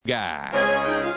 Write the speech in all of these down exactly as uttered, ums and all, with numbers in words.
Guy.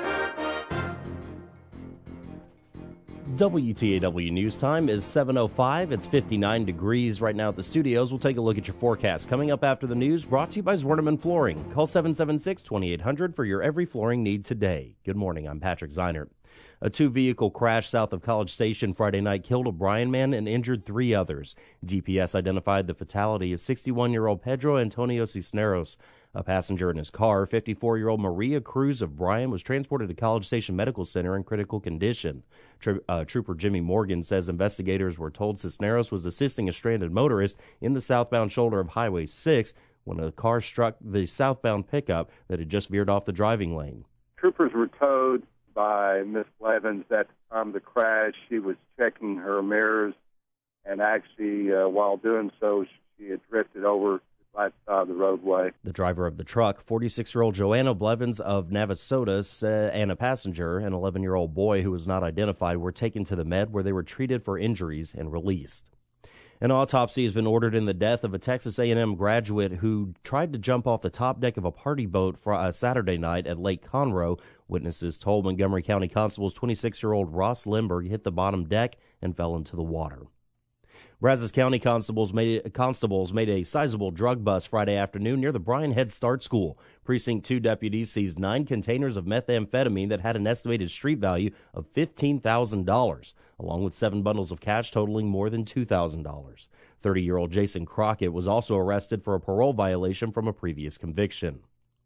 W T A W News Time is seven oh five. It's fifty-nine degrees right now at the studios. We'll take a look at your forecast. Coming up after the news, brought to you by Zwerneman Flooring. Call seven seven six, two eight hundred for your every flooring need today. Good morning. I'm Patrick Zeinert. A two-vehicle crash south of College Station Friday night killed a Bryan man and injured three others. D P S identified the fatality as sixty-one-year-old Pedro Antonio Cisneros. A passenger in his car, fifty-four-year-old Maria Cruz of Bryan, was transported to College Station Medical Center in critical condition. Tri- uh, Trooper Jimmy Morgan says investigators were told Cisneros was assisting a stranded motorist in the southbound shoulder of Highway six when a car struck the southbound pickup that had just veered off the driving lane. Troopers were told by Miss Blevins that at the time of the crash, she was checking her mirrors, and actually, uh, while doing so, she had drifted over right side of the roadway. The driver of the truck, forty-six-year-old Joanna Blevins of Navasota, uh, and a passenger, an eleven-year-old boy who was not identified, were taken to the med where they were treated for injuries and released. An autopsy has been ordered in the death of a Texas A and M graduate who tried to jump off the top deck of a party boat for a Saturday night at Lake Conroe. Witnesses told Montgomery County Constables twenty-six-year-old Ross Lindbergh hit the bottom deck and fell into the water. Brazos County Constables made, constables made a sizable drug bust Friday afternoon near the Bryan Head Start School. Precinct two deputies seized nine containers of methamphetamine that had an estimated street value of fifteen thousand dollars, along with seven bundles of cash totaling more than two thousand dollars. thirty-year-old Jason Crockett was also arrested for a parole violation from a previous conviction.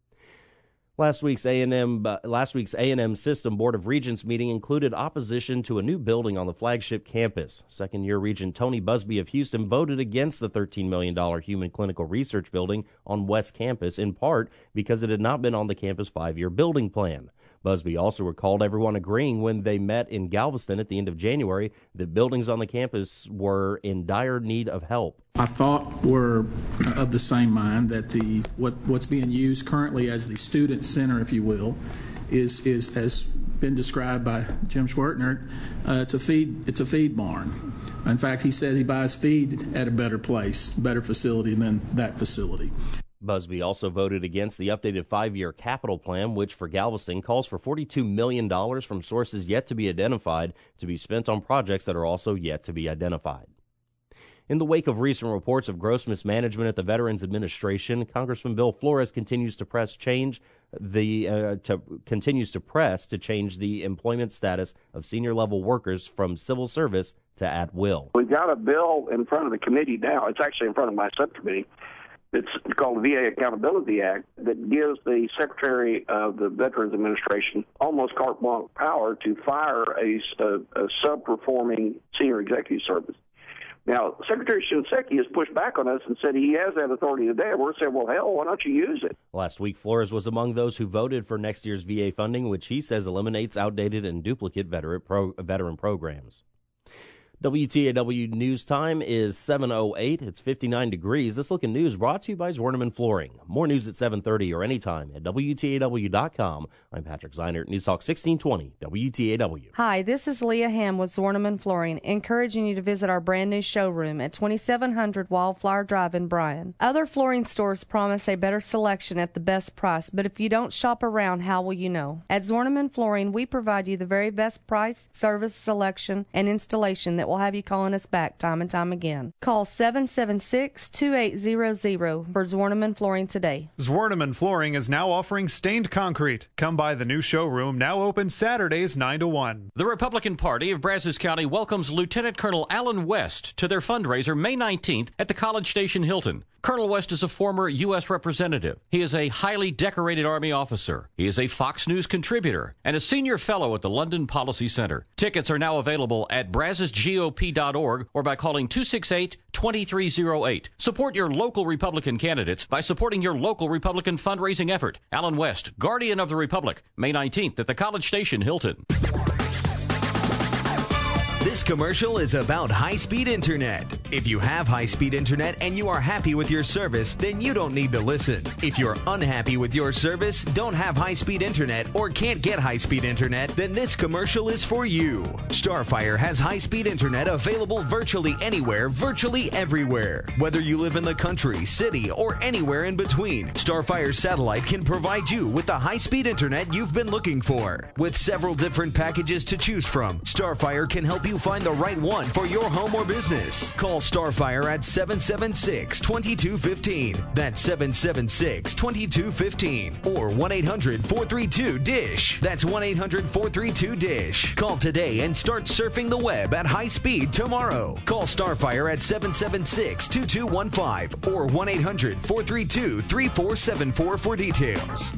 Last week's A and M uh, last week's A and M System Board of Regents meeting included opposition to a new building on the flagship campus. Second-year Regent Tony Busby of Houston voted against the thirteen million dollars Human Clinical Research Building on West Campus, in part because it had not been on the campus five-year building plan. Busby also recalled everyone agreeing when they met in Galveston at the end of January that buildings on the campus were in dire need of help. I thought we're of the same mind that the what what's being used currently as the student center, if you will, is is has been described by Jim Schwertner. Uh, it's a feed it's a feed barn. In fact, he said he buys feed at a better place, better facility than that facility. Busby also voted against the updated five-year capital plan, which for Galveston calls for forty-two million dollars from sources yet to be identified to be spent on projects that are also yet to be identified. In the wake of recent reports of gross mismanagement at the Veterans Administration, Congressman Bill Flores continues to press change the uh, to continues to press to change the employment status of senior level workers from civil service to at will. We've got a bill in front of the committee now. It's actually in front of my subcommittee. It's called the V A Accountability Act that gives the Secretary of the Veterans Administration almost carte blanche power to fire a, a, a sub-performing senior executive service. Now, Secretary Shinseki has pushed back on us and said he has that authority today. We're saying, well, hell, why don't you use it? Last week, Flores was among those who voted for next year's V A funding, which he says eliminates outdated and duplicate veteran, pro, veteran programs. W T A W News Time is seven oh eight. It's fifty-nine degrees. This Look in News brought to you by Zwerneman Flooring. More news at seven thirty or anytime at W T A W dot com. I'm Patrick Zeinert, News Talk sixteen twenty, W T A W. Hi, this is Leah Ham with Zwerneman Flooring, encouraging you to visit our brand new showroom at twenty-seven hundred Wildflower Drive in Bryan. Other flooring stores promise a better selection at the best price, but if you don't shop around, how will you know? At Zwerneman Flooring, we provide you the very best price, service, selection, and installation that will have you calling us back time and time again. Call seven seven six, two eight zero zero for Zwerneman Flooring today. Zwerneman Flooring is now offering stained concrete. Come by the new showroom, now open Saturdays nine to one. The Republican Party of Brazos County welcomes Lieutenant Colonel Alan West to their fundraiser May nineteenth at the College Station Hilton. Colonel West is a former U S representative. He is a highly decorated Army officer. He is a Fox News contributor and a senior fellow at the London Policy Center. Tickets are now available at brazos G O P dot org or by calling two six eight, two three zero eight. Support your local Republican candidates by supporting your local Republican fundraising effort. Alan West, Guardian of the Republic, May nineteenth at the College Station Hilton. This commercial is about high-speed internet. If you have high-speed internet and you are happy with your service, then you don't need to listen. If you're unhappy with your service, don't have high-speed internet, or can't get high-speed internet, then this commercial is for you. Starfire has high-speed internet available virtually anywhere, virtually everywhere. Whether you live in the country, city, or anywhere in between, Starfire Satellite can provide you with the high-speed internet you've been looking for. With several different packages to choose from, Starfire can help you find the right one for your home or business. Call Starfire at seven seven six, two two one five. That's seven seven six, two two one five. Or one eight hundred, four three two, D I S H. That's one eight hundred, four three two, D I S H. Call today and start surfing the web at high speed tomorrow. Call Starfire at seven seven six, two two one five or one eight hundred, four three two, three four seven four for details.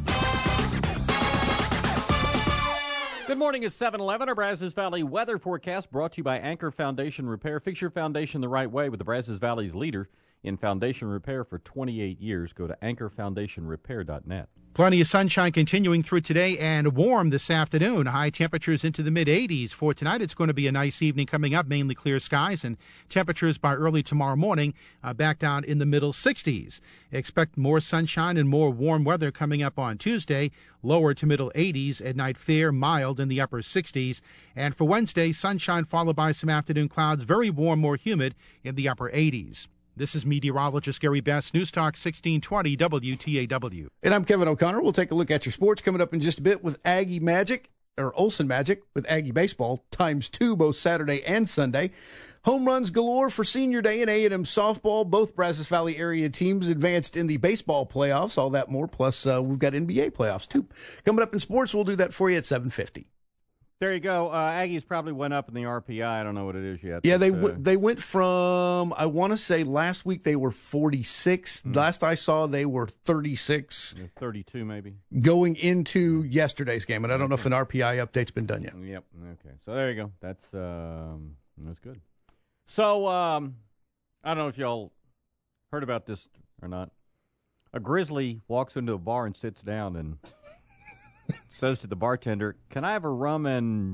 Good morning, it's seven eleven. Our Brazos Valley weather forecast brought to you by Anchor Foundation Repair. Fix your foundation the right way with the Brazos Valley's leader in foundation repair for twenty-eight years. Go to anchor foundation repair dot net. Plenty of sunshine continuing through today and warm this afternoon. High temperatures into the mid-eighties. For tonight, it's going to be a nice evening coming up, mainly clear skies, and temperatures by early tomorrow morning uh, back down in the middle sixties. Expect more sunshine and more warm weather coming up on Tuesday, lower to middle eighties. At night, fair, mild in the upper sixties. And for Wednesday, sunshine followed by some afternoon clouds, very warm, more humid in the upper eighties. This is meteorologist Gary Best, News Talk sixteen twenty W T A W. And I'm Kevin O'Connor. We'll take a look at your sports coming up in just a bit with Aggie Magic, or Olsen Magic, with Aggie Baseball, times two, both Saturday and Sunday. Home runs galore for Senior Day and A and M softball. Both Brazos Valley area teams advanced in the baseball playoffs. All that more, plus uh, we've got N B A playoffs, too. Coming up in sports, we'll do that for you at seven fifty. There you go. Uh, Aggies probably went up in the R P I. I don't know what it is yet. Yeah, but, they uh, w- they went from, I want to say last week they were forty-six. Mm. Last I saw they were thirty-six. thirty-two maybe. Going into yesterday's game, and I don't know if an R P I update's been done yet. Yep. Okay. So there you go. That's um, that's good. So um, I don't know if y'all heard about this or not. A grizzly walks into a bar and sits down and says to the bartender, "Can I have a rum and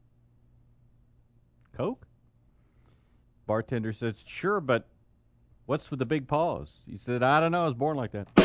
Coke?" Bartender says, "Sure, but what's with the big pause?" He said, "I don't know. I was born like that."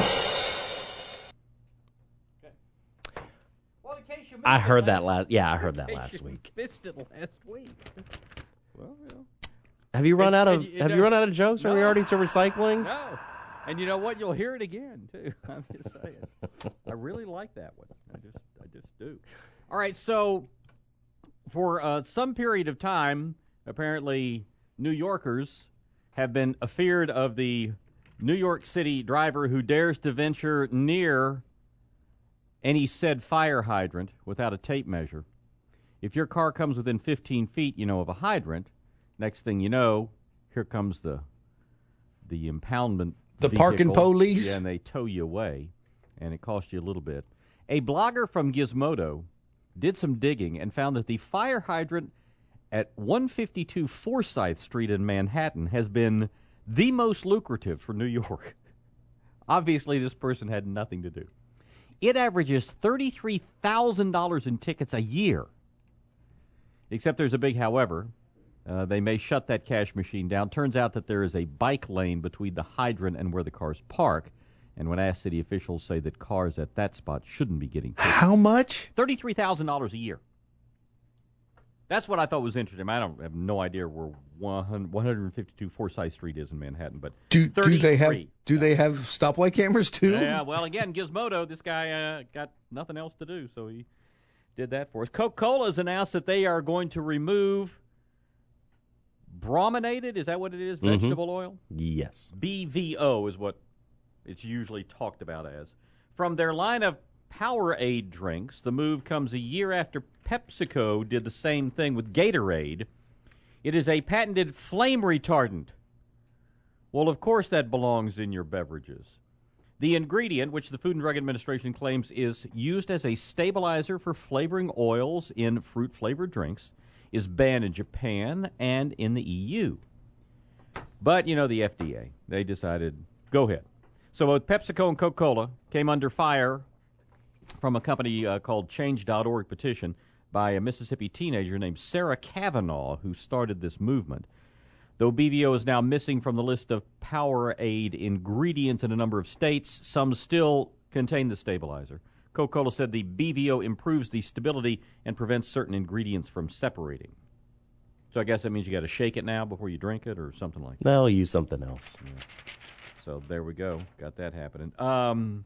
Okay. Well, in case you missed I heard it that last last. Yeah, I heard that last you week. Missed it last week. Well, yeah. Have you run And- out of and you Have know- you run out of jokes? No. Are we already to recycling? No. And you know what? You'll hear it again, too. I'm just saying. I really like that one. I just I just do. All right, so for uh, some period of time, apparently New Yorkers have been afeared of the New York City driver who dares to venture near any said fire hydrant without a tape measure. If your car comes within fifteen feet, you know, of a hydrant, next thing you know, here comes the the impoundment The vehicle. parking police? Yeah, and they tow you away, and it costs you a little bit. A blogger from Gizmodo did some digging and found that the fire hydrant at one fifty-two Forsyth Street in Manhattan has been the most lucrative for New York. Obviously, this person had nothing to do. It averages thirty-three thousand dollars in tickets a year. Except there's a big however. Uh, they may shut that cash machine down. Turns out that there is a bike lane between the hydrant and where the cars park. And when asked, city officials say that cars at that spot shouldn't be getting tickets. How much? thirty-three thousand dollars a year. That's what I thought was interesting. I don't I have no idea where one fifty-two Forsyth Street is in Manhattan, but Do, do they have thirty-three. do they have stoplight cameras too? Yeah, well, again, Gizmodo, this guy uh, got nothing else to do, so he did that for us. Coca-Cola has announced that they are going to remove brominated, is that what it is, Mm-hmm. vegetable oil? Yes. B V O is what it's usually talked about as. From their line of Powerade drinks, the move comes a year after PepsiCo did the same thing with Gatorade. It is a patented flame retardant. Well, of course that belongs in your beverages. The ingredient, which the Food and Drug Administration claims is used as a stabilizer for flavoring oils in fruit-flavored drinks, is banned in Japan and in the E U. But, you know, the F D A, they decided, go ahead. So both PepsiCo and Coca-Cola came under fire from a company uh, called change dot org petition. by a Mississippi teenager named Sarah Kavanaugh, who started this movement. Though B V O is now missing from the list of Powerade ingredients in a number of states, some still contain the stabilizer. Coca-Cola said the B V O improves the stability and prevents certain ingredients from separating. So I guess that means you got to shake it now before you drink it or something like that. No, I'll use something else. Yeah. So there we go. Got that happening. Um,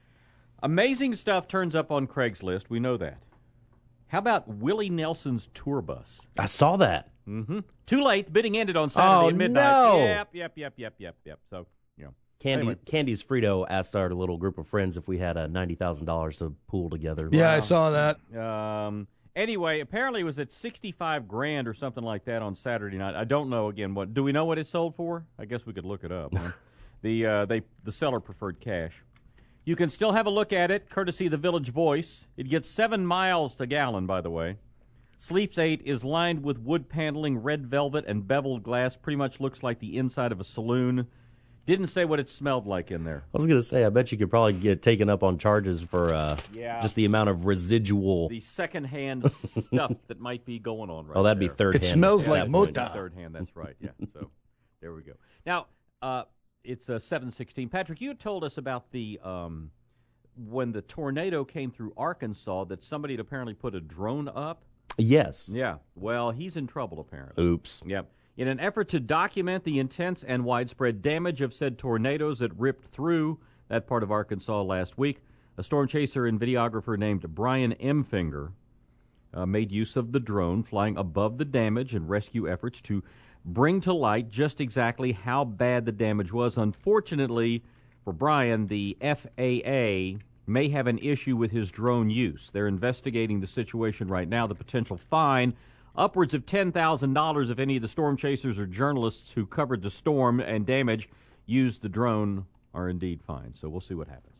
amazing stuff turns up on Craigslist. We know that. How about Willie Nelson's tour bus? I saw that. Mm-hmm. Too late. The bidding ended on Saturday oh, at midnight. No. Yep, yep, yep, yep, yep, yep. So, you know. Candy, anyway. Candy's Frito asked our little group of friends if we had a ninety thousand dollars to pool together. Yeah, wow. I saw that. Um, anyway, apparently it was at sixty-five grand or something like that on Saturday night. I don't know, again, what. Do we know what it sold for? I guess we could look it up. Huh? the uh, they the seller preferred cash. You can still have a look at it, courtesy of the Village Voice. It gets seven miles to gallon, by the way. Sleeps eight is lined with wood paneling, red velvet, and beveled glass. Pretty much looks like the inside of a saloon. Didn't say what it smelled like in there. I was going to say, I bet you could probably get taken up on charges for uh, yeah. just the amount of residual. The secondhand stuff that might be going on right Oh, that'd there. be third It hand. smells at like that point. Mota. Third hand, that's right. Yeah, so there we go. Now, uh, it's uh, seven sixteen. Patrick, you had told us about the um, when the tornado came through Arkansas that somebody had apparently put a drone up. Yes. Yeah. Well, he's in trouble, apparently. Oops. Yep. In an effort to document the intense and widespread damage of said tornadoes that ripped through that part of Arkansas last week, a storm chaser and videographer named Brian Emfinger uh, made use of the drone flying above the damage and rescue efforts to bring to light just exactly how bad the damage was. Unfortunately for Brian, the F A A may have an issue with his drone use. They're investigating the situation right now. The potential fine, upwards of ten thousand dollars if any of the storm chasers or journalists who covered the storm and damage used the drone are indeed fined. So we'll see what happens.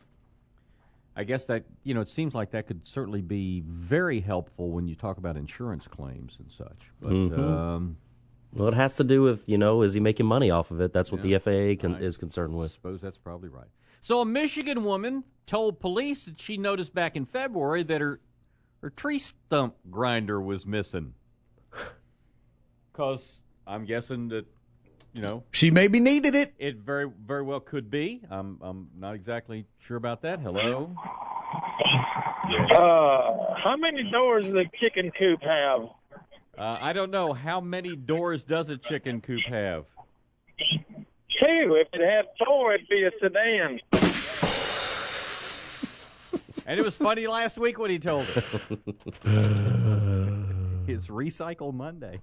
I guess that, you know, it seems like that could certainly be very helpful when you talk about insurance claims and such. But, mm-hmm. um, well, it has to do with, you know, is he making money off of it? That's what yeah, the F A A con- I is concerned with. I suppose that's probably right. So a Michigan woman told police that she noticed back in February that her, her tree stump grinder was missing. Because I'm guessing that, you know. She maybe needed it. It very, very well could be. I'm, I'm not exactly sure about that. Hello? Uh, how many doors does a chicken coop have? Uh, I don't know. How many doors does a chicken coop have? Two. If it had four, it'd be a sedan. And it was funny last week when he told us. It's Recycle Monday.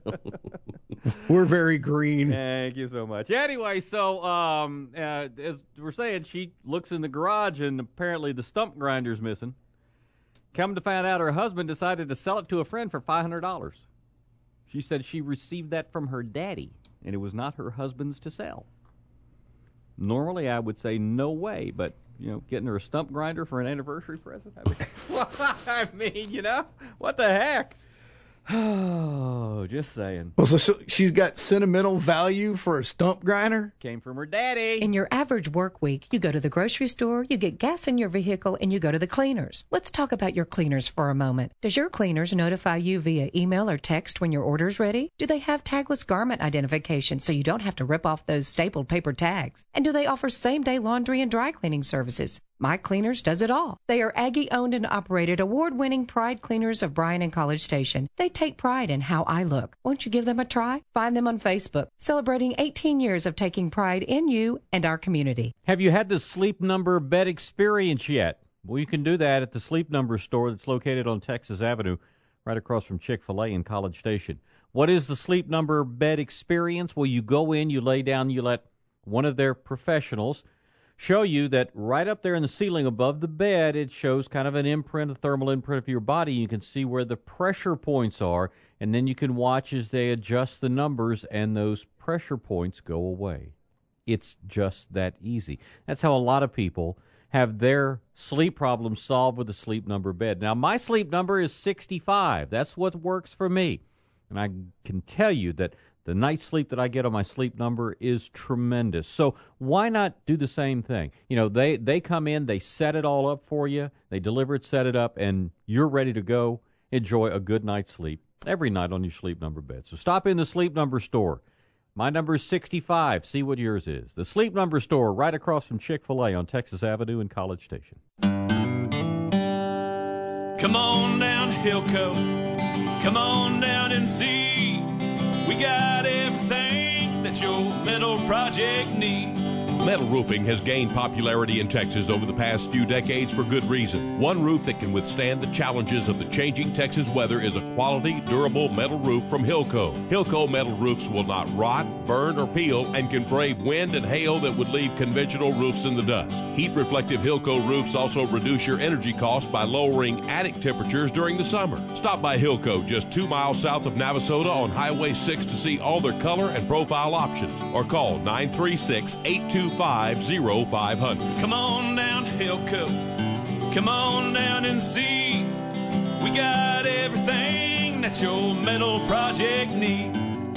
We're very green. Thank you so much. Anyway, so um, uh, as we're saying, she looks in the garage and apparently the stump grinder's missing. Come to find out, her husband decided to sell it to a friend for five hundred dollars. She said she received that from her daddy, and it was not her husband's to sell. Normally, I would say no way, but, you know, getting her a stump grinder for an anniversary present? I mean, I mean you know, what the heck? Oh, just saying. Well, so, so she's got sentimental value for a stump grinder? Came from her daddy. In your average work week, you go to the grocery store, you get gas in your vehicle, and you go to the cleaners. Let's talk about your cleaners for a moment. Does your cleaners notify you via email or text when your order's ready? Do they have tagless garment identification so you don't have to rip off those stapled paper tags? And do they offer same-day laundry and dry cleaning services? My Cleaners does it all. They are Aggie-owned and operated, award-winning Pride Cleaners of Bryan and College Station. They take pride in how I look. Won't you give them a try? Find them on Facebook, celebrating eighteen years of taking pride in you and our community. Have you had the Sleep Number bed experience yet? Well, you can do that at the Sleep Number store that's located on Texas Avenue, right across from Chick-fil-A in College Station. What is the Sleep Number bed experience? Well, you go in, you lay down, you let one of their professionals show you that right up there in the ceiling above the bed, it shows kind of an imprint, a thermal imprint of your body. You can see where the pressure points are, and then you can watch as they adjust the numbers, and those pressure points go away. It's just that easy. That's how a lot of people have their sleep problems solved with a Sleep Number bed. Now, my sleep number is sixty-five. That's what works for me. And I can tell you that the night's sleep that I get on my Sleep Number is tremendous. So why not do the same thing? You know, they, they come in, they set it all up for you, they deliver it, set it up, and you're ready to go. enjoy a good night's sleep every night on your Sleep Number bed. So stop in the Sleep Number store. My number is sixty-five. See what yours is. The Sleep Number store right across from Chick-fil-A on Texas Avenue in College Station. Come on down to Hilco. Come on down and see. We got everything that your metal project needs. Metal roofing has gained popularity in Texas over the past few decades for good reason. One roof that can withstand the challenges of the changing Texas weather is a quality, durable metal roof from Hilco. Hilco metal roofs will not rot, burn, or peel and can brave wind and hail that would leave conventional roofs in the dust. Heat-reflective Hilco roofs also reduce your energy costs by lowering attic temperatures during the summer. Stop by Hilco just two miles south of Navasota on Highway six to see all their color and profile options, or call nine three six, eight two five, zero five zero zero. Come on down to Hilco. Come on down and see. We got everything that your metal project needs.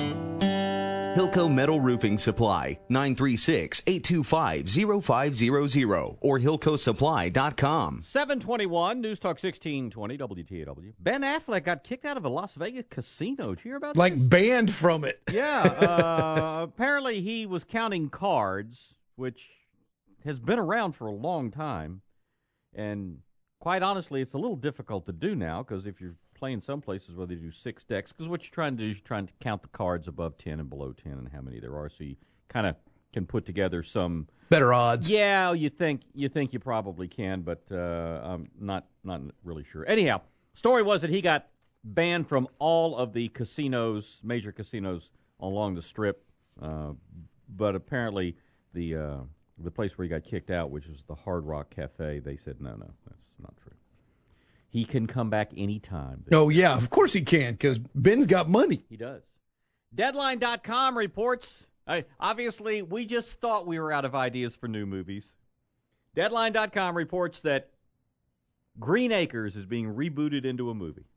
Hilco Metal Roofing Supply, nine three six, eight two five, zero five zero zero or hilco supply dot com. seven twenty-one, News Talk sixteen twenty, W T A W. Ben Affleck got kicked out of a Las Vegas casino. Did you hear about like this? Like banned from it. Yeah. Uh, apparently he was counting cards, which has been around for a long time. And quite honestly, it's a little difficult to do now because if you're playing some places where they do six decks, because what you're trying to do is you're trying to count the cards above ten and below ten and how many there are, so you kind of can put together some better odds. Yeah, you think you think you probably can, but uh, I'm not not really sure. Anyhow, story was that he got banned from all of the casinos, major casinos along the Strip, uh, but apparently the uh, the place where he got kicked out, which was the Hard Rock Cafe, they said no, no, that's not true. He can come back anytime. Oh, yeah, of course he can, because Ben's got money. He does. Deadline dot com reports, uh, obviously, we just thought we were out of ideas for new movies. Deadline dot com reports that Green Acres is being rebooted into a movie.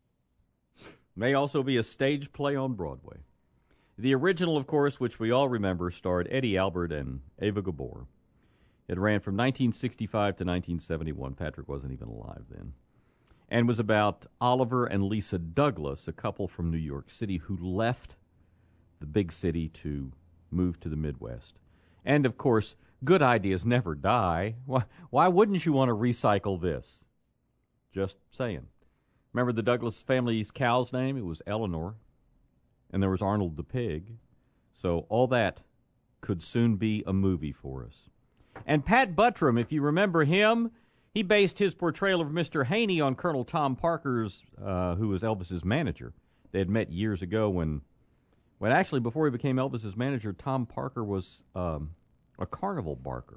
May also be a stage play on Broadway. The original, of course, which we all remember, starred Eddie Albert and Eva Gabor. It ran from nineteen sixty-five to nineteen seventy-one. Patrick wasn't even alive then. And was about Oliver and Lisa Douglas, a couple from New York City who left the big city to move to the Midwest. And, of course, good ideas never die. Why, why wouldn't you want to recycle this? Just saying. Remember the Douglas family's cow's name? It was Eleanor. And there was Arnold the pig. So all that could soon be a movie for us. And Pat Buttram, if you remember him, he based his portrayal of Mister Haney on Colonel Tom Parker's, uh, who was Elvis's manager. They had met years ago when, when actually before he became Elvis's manager, Tom Parker was um, a carnival barker.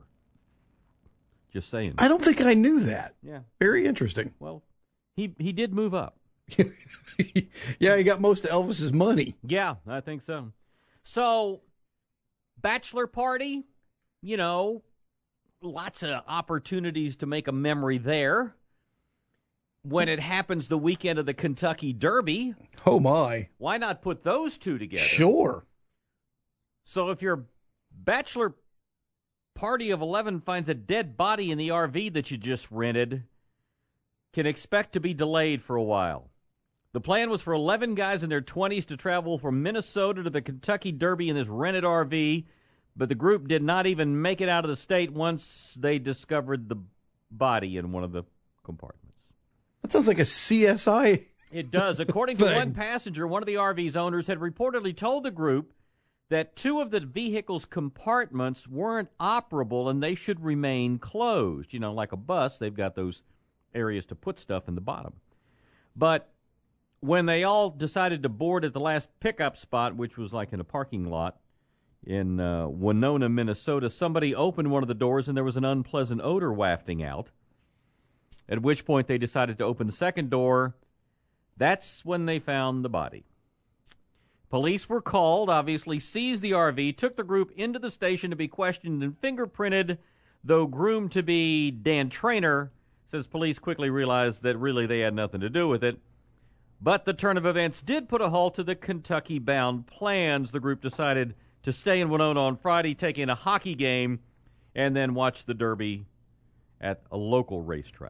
Just saying. I don't think I knew that. Yeah. Very interesting. Well, he he did move up. Yeah, he got most of Elvis's money. Yeah, I think so. So, bachelor party, you know, lots of opportunities to make a memory there. When it happens the weekend of the Kentucky Derby. Oh, my. Why not put those two together? Sure. So if your bachelor party of eleven finds a dead body in the R V that you just rented, can expect to be delayed for a while. The plan was for eleven guys in their twenties to travel from Minnesota to the Kentucky Derby in this rented R V, but the group did not even make it out of the state once they discovered the body in one of the compartments. That sounds like a C S I. It does. According to one passenger, one of the R V's owners had reportedly told the group that two of the vehicle's compartments weren't operable and they should remain closed. You know, like a bus, they've got those areas to put stuff in the bottom. But when they all decided to board at the last pickup spot, which was like in a parking lot in uh, Winona, Minnesota, somebody opened one of the doors and there was an unpleasant odor wafting out, at which point they decided to open the second door. That's when they found the body. Police were called, obviously seized the R V, took the group into the station to be questioned and fingerprinted, though groomed to be Dan Trainer, says police quickly realized that really they had nothing to do with it. But the turn of events did put a halt to the Kentucky-bound plans. The group decided to stay in Winona on Friday, take in a hockey game, and then watch the Derby at a local racetrack.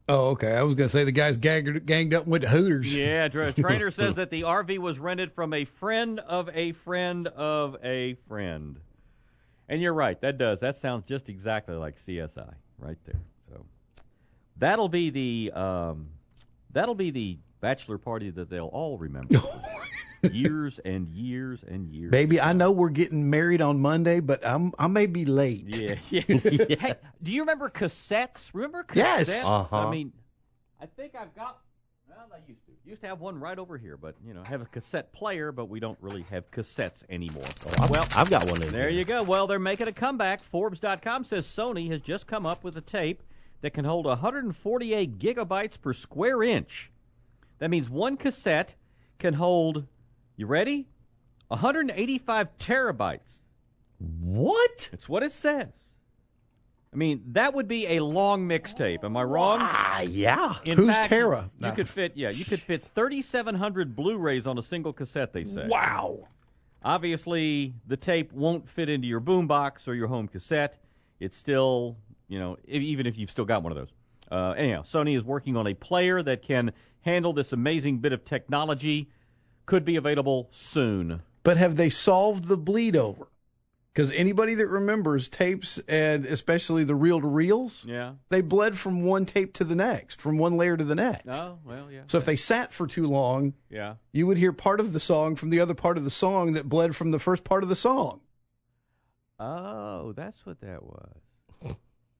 Oh, okay. I was going to say the guys gagged, ganged up and went to Hooters. Yeah, tra- trainer says that the R V was rented from a friend of a friend of a friend. And you're right, that does. That sounds just exactly like C S I right there. So that'll be the um, that'll be the bachelor party that they'll all remember. Years and years and years. Baby, I know we're getting married on Monday, but I'm I may be late. Yeah. yeah. Hey, do you remember cassettes? Remember cassettes? Yes. Uh-huh. I mean, I think I've got, well, I used to. Used to have one right over here, but, you know, have a cassette player, but we don't really have cassettes anymore. Oh, well, I've got one in there. There you go. Well, they're making a comeback. Forbes dot com says Sony has just come up with a tape that can hold one hundred forty-eight gigabytes per square inch. That means one cassette can hold, you ready? one hundred eighty-five terabytes. What? It's what it says. I mean, that would be a long mixtape. Am I wrong? Ah, yeah. In Who's fact, Tara? You No. could fit, yeah, you could fit thirty-seven hundred Blu-rays on a single cassette, they say. Wow. Obviously, the tape won't fit into your boombox or your home cassette. It's still, you know, even if you've still got one of those. Uh, anyhow, Sony is working on a player that can handle this amazing bit of technology. Could be available soon. But have they solved the bleed over? Because anybody that remembers tapes, and especially the reel-to-reels, Yeah. they bled from one tape to the next, from one layer to the next. Oh, well, yeah. So if they sat for too long, Yeah. you would hear part of the song from the other part of the song that bled from the first part of the song. Oh, that's what that was.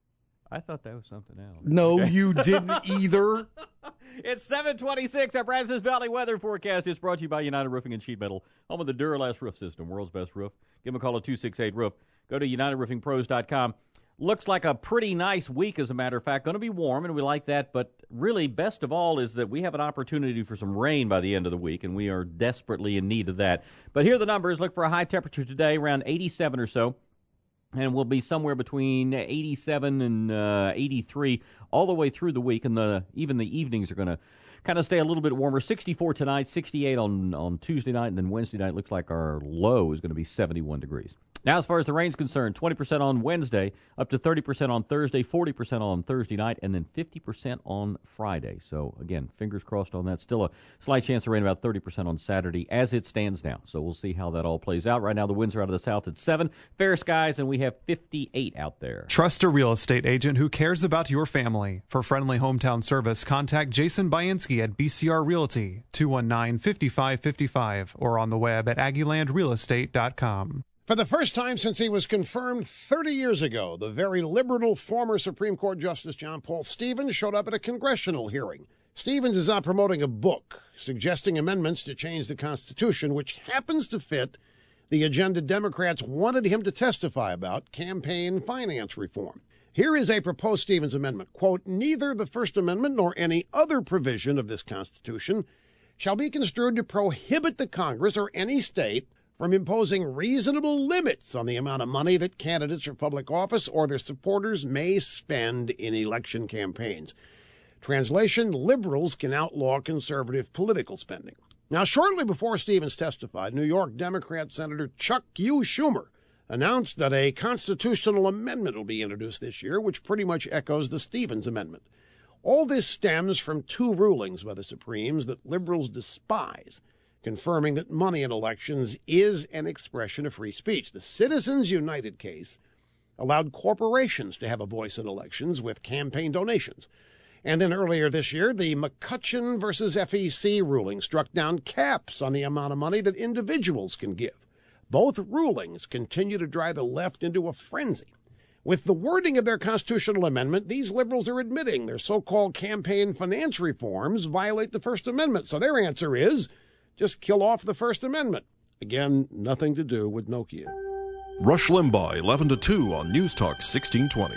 I thought that was something else. No, Okay. you didn't either. It's seven twenty-six. Our Brazos Valley weather forecast is brought to you by United Roofing and Sheet Metal, home of the Duralast roof system, world's best roof. Give them a call at two six eight roof. Go to united roofing pros dot com. Looks like a pretty nice week, as a matter of fact. Going to be warm, and we like that. But really, best of all is that we have an opportunity for some rain by the end of the week, and we are desperately in need of that. But here are the numbers. Look for a high temperature today, around eighty-seven or so. And we'll be somewhere between eighty-seven and uh, eighty-three all the way through the week. And the even the evenings are going to kind of stay a little bit warmer. sixty-four tonight, sixty-eight on, on Tuesday night. And then Wednesday night looks like our low is going to be seventy-one degrees. Now, as far as the rain's concerned, twenty percent on Wednesday, up to thirty percent on Thursday, forty percent on Thursday night, and then fifty percent on Friday. So, again, fingers crossed on that. Still a slight chance of rain, about thirty percent on Saturday as it stands now. So we'll see how that all plays out. Right now, the winds are out of the south at seven. Fair skies, and we have fifty-eight out there. Trust a real estate agent who cares about your family. For friendly hometown service, contact Jason Bainski at B C R Realty, two one nine, five five five five, or on the web at aggie land real estate dot com. For the first time since he was confirmed thirty years ago, the very liberal former Supreme Court Justice John Paul Stevens showed up at a congressional hearing. Stevens is out promoting a book suggesting amendments to change the Constitution, which happens to fit the agenda Democrats wanted him to testify about, campaign finance reform. Here is a proposed Stevens amendment. Quote, neither the First Amendment nor any other provision of this Constitution shall be construed to prohibit the Congress or any state from imposing reasonable limits on the amount of money that candidates for public office or their supporters may spend in election campaigns. Translation, liberals can outlaw conservative political spending. Now, shortly before Stevens testified, New York Democrat Senator Chuck U. Schumer announced that a constitutional amendment will be introduced this year, which pretty much echoes the Stevens amendment. All this stems from two rulings by the Supremes that liberals despise, confirming that money in elections is an expression of free speech. The Citizens United case allowed corporations to have a voice in elections with campaign donations. And then earlier this year, the McCutcheon versus F E C ruling struck down caps on the amount of money that individuals can give. Both rulings continue to drive the left into a frenzy. With the wording of their constitutional amendment, these liberals are admitting their so-called campaign finance reforms violate the First Amendment. So their answer is, just kill off the First Amendment. Again, nothing to do with Nokia. Rush Limbaugh, eleven to two on News Talk sixteen twenty.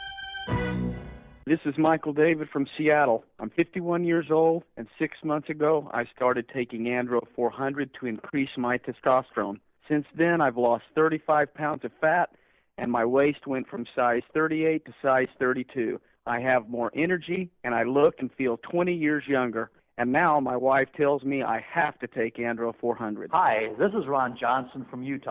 This is Michael David from Seattle. I'm fifty-one years old, and six months ago, I started taking Andro four hundred to increase my testosterone. Since then, I've lost thirty-five pounds of fat, and my waist went from size thirty-eight to size thirty-two. I have more energy, and I look and feel twenty years younger. And now my wife tells me I have to take Andro four hundred. Hi, this is Ron Johnson from Utah.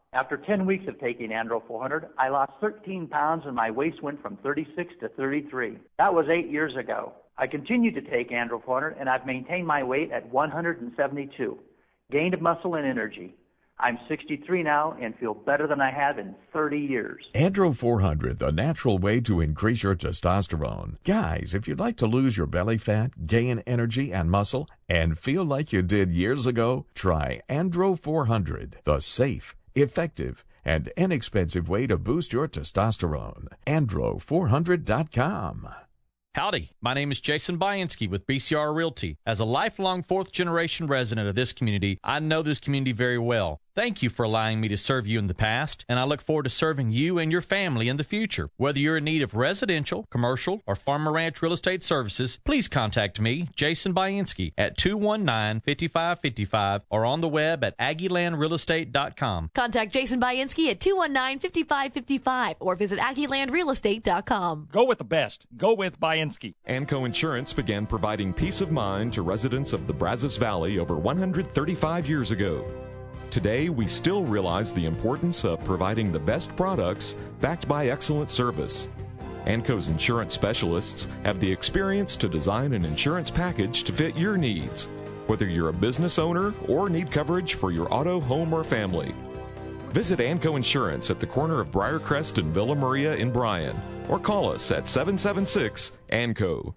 After ten weeks of taking Andro four hundred, I lost thirteen pounds and my waist went from thirty-six to thirty-three. That was eight years ago. I continue to take Andro four hundred and I've maintained my weight at one hundred seventy-two. Gained muscle and energy. I'm sixty-three now and feel better than I have in thirty years. Andro four hundred, the natural way to increase your testosterone. Guys, if you'd like to lose your belly fat, gain energy and muscle, and feel like you did years ago, try Andro four hundred, the safe, effective, and inexpensive way to boost your testosterone. andro four hundred dot com. Howdy, my name is Jason Bainski with B C R Realty. As a lifelong fourth-generation resident of this community, I know this community very well. Thank you for allowing me to serve you in the past, and I look forward to serving you and your family in the future. Whether you're in need of residential, commercial, or farm and ranch real estate services, please contact me, Jason Bainski, at two one nine, five five five five or on the web at aggie land real estate dot com. Contact Jason Bainski at two one nine, five five five five or visit aggie land real estate dot com. Go with the best. Go with Bainski. Anco Insurance began providing peace of mind to residents of the Brazos Valley over one hundred thirty-five years ago. Today, we still realize the importance of providing the best products backed by excellent service. Anco's insurance specialists have the experience to design an insurance package to fit your needs, whether you're a business owner or need coverage for your auto, home, or family. Visit Anco Insurance at the corner of Briarcrest and Villa Maria in Bryan, or call us at seven seven six A N C O.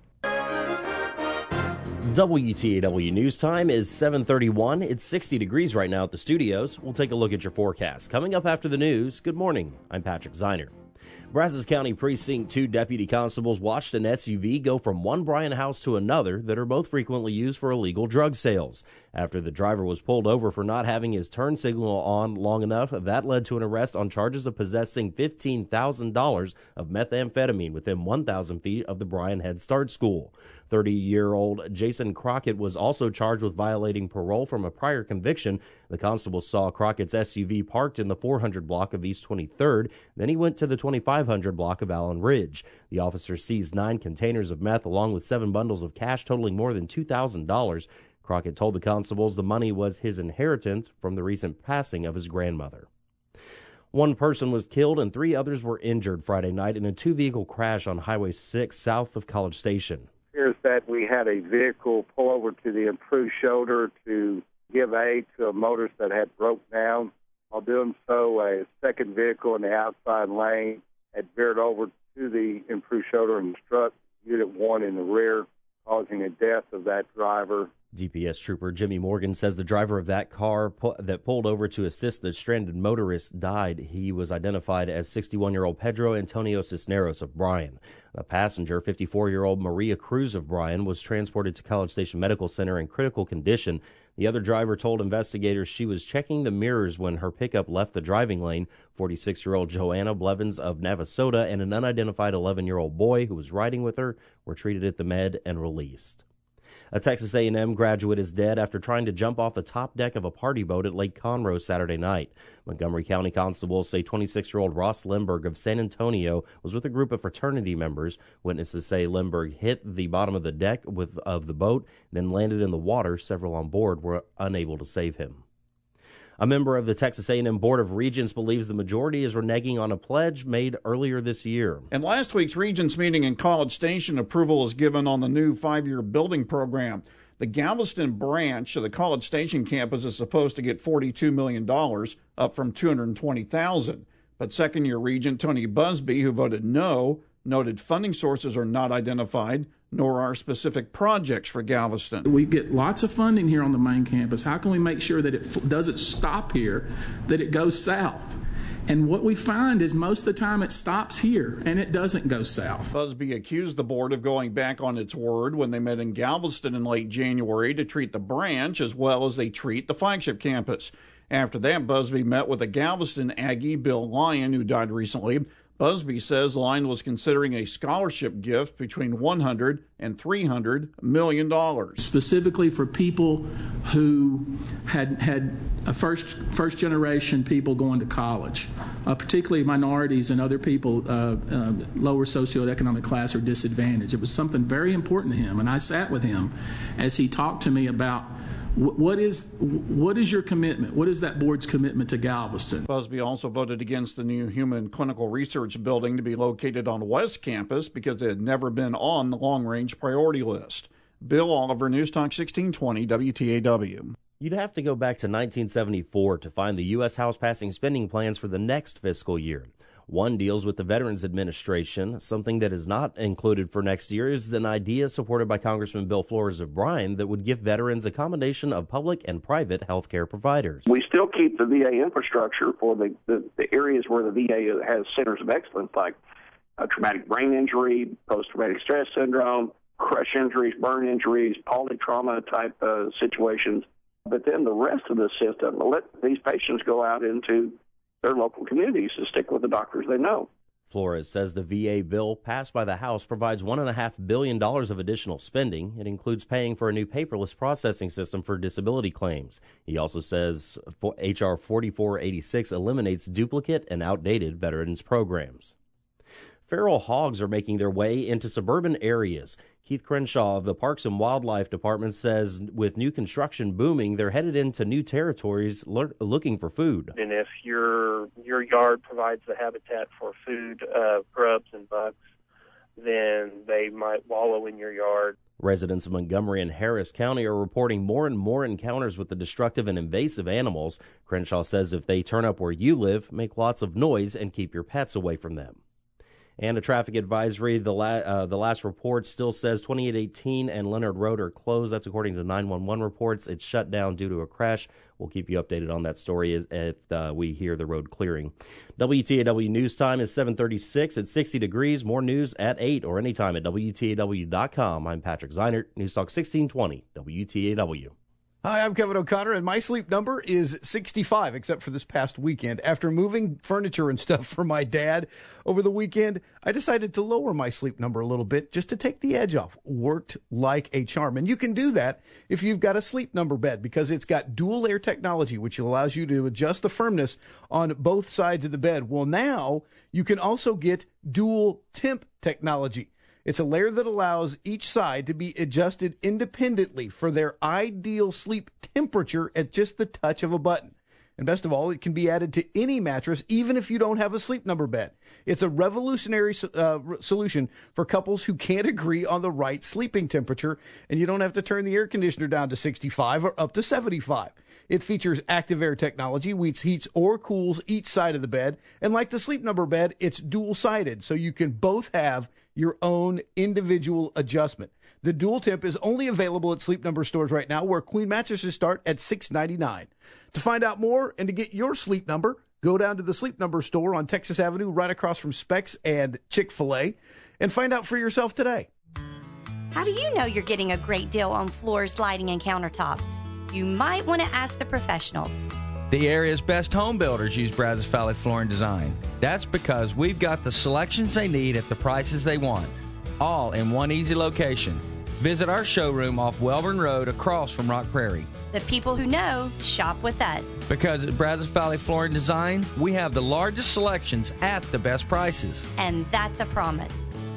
W T A W News Time is seven thirty-one. It's sixty degrees right now at the studios. We'll take a look at your forecast. Coming up after the news, good morning. I'm Patrick Zeiner. Brazos County Precinct two deputy constables watched an S U V go from one Bryan house to another that are both frequently used for illegal drug sales. After the driver was pulled over for not having his turn signal on long enough, that led to an arrest on charges of possessing fifteen thousand dollars of methamphetamine within one thousand feet of the Bryan Head Start School. thirty-year-old Jason Crockett was also charged with violating parole from a prior conviction. The constables saw Crockett's S U V parked in the four hundred block of East twenty-third. Then he went to the twenty-five hundred block of Allen Ridge. The officer seized nine containers of meth along with seven bundles of cash totaling more than two thousand dollars. Crockett told the constables the money was his inheritance from the recent passing of his grandmother. One person was killed and three others were injured Friday night in a two-vehicle crash on Highway six south of College Station. Here's that we had a vehicle pull over to the improved shoulder to give aid to a motorist that had broke down. While doing so, a second vehicle in the outside lane had veered over to the improved shoulder and struck Unit one in the rear, causing the death of that driver. D P S Trooper Jimmy Morgan says the driver of that car pu- that pulled over to assist the stranded motorist died. He was identified as sixty-one-year-old Pedro Antonio Cisneros of Bryan. The passenger, fifty-four-year-old Maria Cruz of Bryan, was transported to College Station Medical Center in critical condition. The other driver told investigators she was checking the mirrors when her pickup left the driving lane. forty-six-year-old Joanna Blevins of Navasota and an unidentified eleven-year-old boy who was riding with her were treated at the med and released. A Texas A and M graduate is dead after trying to jump off the top deck of a party boat at Lake Conroe Saturday night. Montgomery County constables say twenty-six-year-old Ross Limburg of San Antonio was with a group of fraternity members. Witnesses say Limburg hit the bottom of the deck with, of the boat, then landed in the water. Several on board were unable to save him. A member of the Texas A and M Board of Regents believes the majority is reneging on a pledge made earlier this year. In last week's Regents meeting in College Station, approval is given on the new five-year building program. The Galveston branch of the College Station campus is supposed to get forty-two million dollars, up from two hundred twenty thousand dollars. But second-year Regent Tony Busby, who voted no, noted funding sources are not identified, nor are specific projects for Galveston. We get lots of funding here on the main campus. How can we make sure that it f- doesn't stop here, that it goes south? And what we find is most of the time it stops here and it doesn't go south. Busby accused the board of going back on its word when they met in Galveston in late January to treat the branch as well as they treat the flagship campus. After that, Busby met with a Galveston Aggie, Bill Lyon, who died recently. Busby says Lyon was considering a scholarship gift between one hundred and three hundred million dollars. Specifically for people who had had a first first generation people going to college, uh, particularly minorities and other people uh, uh, lower socioeconomic class or disadvantaged. It was something very important to him, and I sat with him as he talked to me about Wh- What is what is your commitment? What is that board's commitment to Galveston? Busby also voted against the new Human Clinical Research Building to be located on West Campus because it had never been on the long-range priority list. Bill Oliver, News Talk sixteen twenty, W T A W. You'd have to go back to nineteen seventy-four to find the U S House passing spending plans for the next fiscal year. One deals with the Veterans Administration. Something that is not included for next year is an idea supported by Congressman Bill Flores of Bryan that would give veterans a combination of public and private health care providers. We still keep the V A infrastructure for the, the, the areas where the V A has centers of excellence, like uh, traumatic brain injury, post-traumatic stress syndrome, crush injuries, burn injuries, polytrauma type uh, situations. But then the rest of the system, let these patients go out into their local communities to stick with the doctors they know. Flores says the V A bill passed by the House provides one point five billion dollars of additional spending. It includes paying for a new paperless processing system for disability claims. He also says H R forty-four eighty-six eliminates duplicate and outdated veterans programs. Feral hogs are making their way into suburban areas. Keith Crenshaw of the Parks and Wildlife Department says with new construction booming, they're headed into new territories lo- looking for food. And if your your yard provides the habitat for food, uh, grubs and bugs, then they might wallow in your yard. Residents of Montgomery and Harris County are reporting more and more encounters with the destructive and invasive animals. Crenshaw says if they turn up where you live, make lots of noise and keep your pets away from them. And a traffic advisory, the, la- uh, the last report still says twenty-eight eighteen and Leonard Road are closed. That's according to nine one one reports. It's shut down due to a crash. We'll keep you updated on that story as, if uh, we hear the road clearing. W T A W News Time is seven thirty-six at sixty degrees. More news at eight or anytime at W T A W dot com. I'm Patrick Zeinert, News Talk sixteen twenty, W T A W. Hi, I'm Kevin O'Connor, and my sleep number is sixty-five, except for this past weekend. After moving furniture and stuff for my dad over the weekend, I decided to lower my sleep number a little bit just to take the edge off. Worked like a charm. And you can do that if you've got a sleep number bed because it's got dual layer technology, which allows you to adjust the firmness on both sides of the bed. Well, now you can also get dual temp technology. It's a layer that allows each side to be adjusted independently for their ideal sleep temperature at just the touch of a button. And best of all, it can be added to any mattress, even if you don't have a sleep number bed. It's a revolutionary uh, solution for couples who can't agree on the right sleeping temperature, and you don't have to turn the air conditioner down to sixty-five or up to seventy-five. It features active air technology, which heats or cools each side of the bed. And like the sleep number bed, it's dual-sided, so you can both have your own individual adjustment. The dual temp is only available at Sleep Number stores right now, where queen mattresses start at six ninety-nine. To find out more and to get your sleep number, go down to the Sleep Number store on Texas Avenue right across from Specs and Chick-fil-A and find out for yourself today. How do you know you're getting a great deal on floors, lighting, and countertops? You might want to ask the professionals. The area's best home builders use Brazos Valley Floor and Design. That's because we've got the selections they need at the prices they want, all in one easy location. Visit our showroom off Welborn Road across from Rock Prairie. The people who know, shop with us. Because at Brazos Valley Floor and Design, we have the largest selections at the best prices. And that's a promise.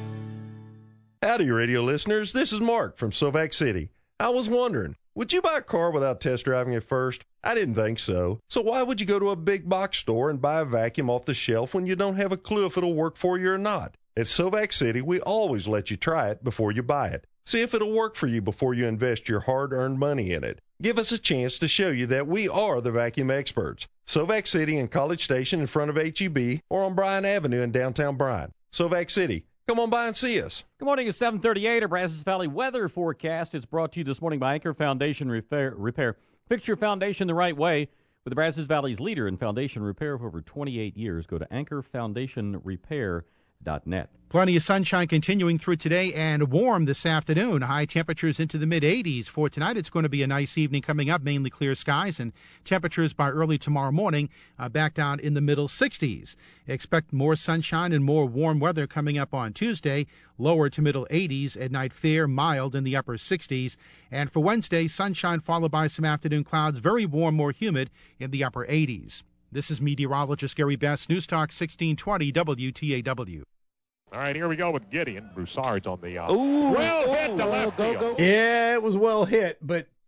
Howdy, radio listeners. This is Mark from Sovac City. I was wondering, would you buy a car without test driving it first? I didn't think so. So why would you go to a big box store and buy a vacuum off the shelf when you don't have a clue if it'll work for you or not? At Sovac City, we always let you try it before you buy it. See if it'll work for you before you invest your hard-earned money in it. Give us a chance to show you that we are the vacuum experts. Sovac City in College Station in front of H E B or on Bryan Avenue in downtown Bryan. Sovac City, come on by and see us. Good morning. It's seven thirty-eight. A Brazos Valley weather forecast. It's brought to you this morning by Anchor Foundation Repair. Repair. Fix your foundation the right way with the Brazos Valley's leader in foundation repair for over twenty-eight years. Go to anchor foundation repair dot net. Plenty of sunshine continuing through today and warm this afternoon. High temperatures into the mid eighties. For tonight, it's going to be a nice evening coming up, mainly clear skies, and temperatures by early tomorrow morning uh, back down in the middle sixties. Expect more sunshine and more warm weather coming up on Tuesday, lower to middle eighties. At night, fair, mild in the upper sixties. And for Wednesday, sunshine followed by some afternoon clouds, very warm, more humid in the upper eighties. This is meteorologist Gary Best, News Talk sixteen twenty W T A W. All right, here we go with Gideon. Broussard's on the uh, Ooh, well oh, hit to left go, field. go. Yeah, it was well hit, but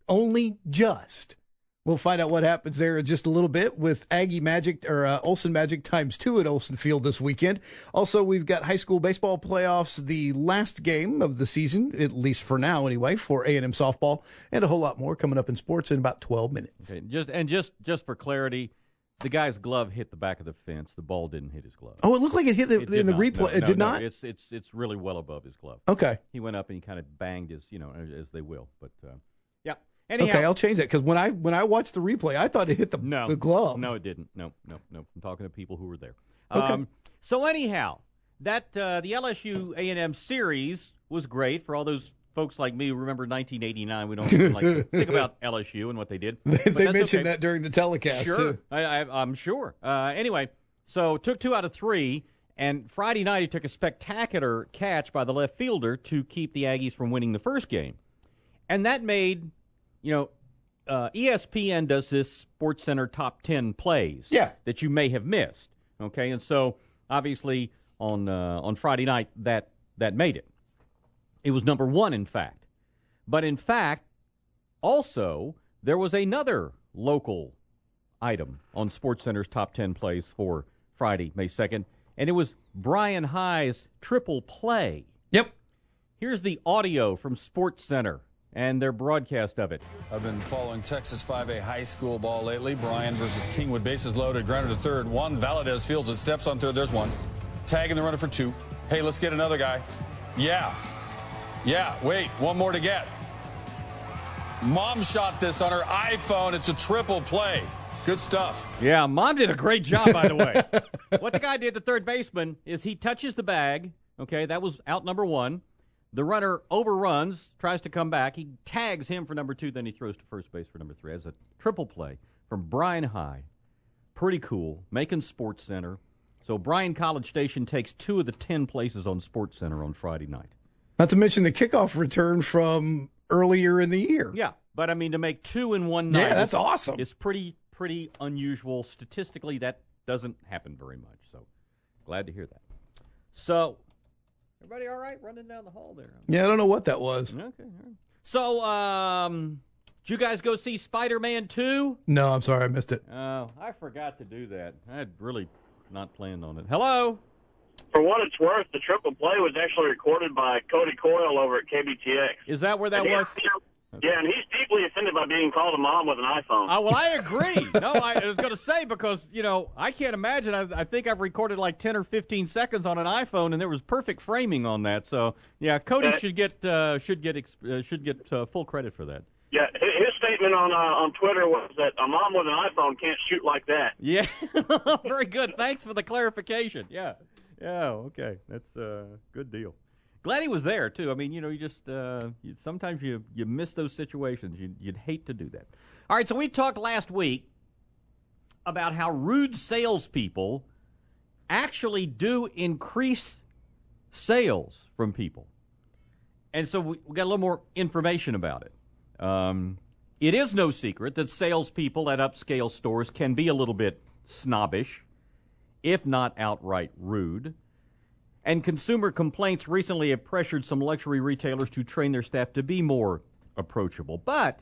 only just. We'll find out what happens there in just a little bit with Aggie Magic, or uh, Olsen Magic times two at Olsen Field this weekend. Also, we've got high school baseball playoffs, the last game of the season, at least for now anyway, for A and M softball, and a whole lot more coming up in sports in about twelve minutes. Okay, just and just just for clarity, the guy's glove hit the back of the fence. The ball didn't hit his glove. Oh, it looked like it hit the, it in the not. replay. No, it no, did no. not? It's it's it's really well above his glove. Okay. He went up and he kind of banged his, you know, as they will. But uh, yeah. Anyhow, okay, I'll change that because when I when I watched the replay, I thought it hit the, no, the glove. No, it didn't. No, no, no. I'm talking to people who were there. Okay. Um, so anyhow, that uh, the L S U A and M series was great for all those folks like me who remember nineteen eighty-nine. We don't even like think about L S U and what they did. They, But they that's mentioned okay. that during the telecast Sure, too. I, I, I'm sure. Uh, anyway, so took two out of three, and Friday night he took a spectacular catch by the left fielder to keep the Aggies from winning the first game, and that made, you know, uh, E S P N does this SportsCenter top ten plays yeah. that you may have missed. Okay, and so obviously on uh, on Friday night that that made it. It was number one, in fact. But in fact, also there was another local item on SportsCenter's top ten plays for Friday, May second, and it was Brian High's triple play. Yep. Here's the audio from SportsCenter and their broadcast of it. I've been following Texas five A high school ball lately. Bryan versus Kingwood, bases loaded, grounded to third. One, Valadez fields it, steps on third. There's one. Tagging the runner for two. Hey, let's get another guy. Yeah. Yeah, wait, one more to get. Mom shot this on her iPhone. It's a triple play. Good stuff. Yeah, Mom did a great job, by the way. What the guy did, the third baseman, is he touches the bag. Okay, that was out number one. The runner overruns, tries to come back. He tags him for number two, then he throws to first base for number three. As a triple play from Bryan High. Pretty cool. Macon SportsCenter. So Bryan College Station takes two of the ten places on SportsCenter on Friday night. Not to mention the kickoff return from earlier in the year. Yeah, but I mean to make two in one night. Yeah, that's is, awesome. It's pretty pretty unusual. Statistically, that doesn't happen very much. So glad to hear that. So everybody all right running down the hall there? Yeah, I don't know what that was. Okay. All right. So um, did you guys go see Spider-Man two? No, I'm sorry, I missed it. Oh, I forgot to do that. I had really not planned on it. Hello. For what it's worth, the triple play was actually recorded by Cody Coyle over at K B T X. Is that where that And he- was? Yeah, and he's deeply offended by being called a mom with an iPhone. Oh, well, I agree. No, I was going to say because, you know, I can't imagine. I, I think I've recorded like ten or fifteen seconds on an iPhone, and there was perfect framing on that. So, yeah, Cody Uh, should get uh, should get ex- uh, should get uh, full credit for that. Yeah, hi- his statement on uh, on Twitter was that a mom with an iPhone can't shoot like that. Yeah, very good. Thanks for the clarification. Yeah, yeah, okay, that's a uh, good deal. Glad he was there too. I mean, you know, you just uh, you, sometimes you you miss those situations. You, you'd hate to do that. All right, so we talked last week about how rude salespeople actually do increase sales from people, and so we, we got a little more information about it. Um, it is no secret that salespeople at upscale stores can be a little bit snobbish, if not outright rude. And consumer complaints recently have pressured some luxury retailers to train their staff to be more approachable. But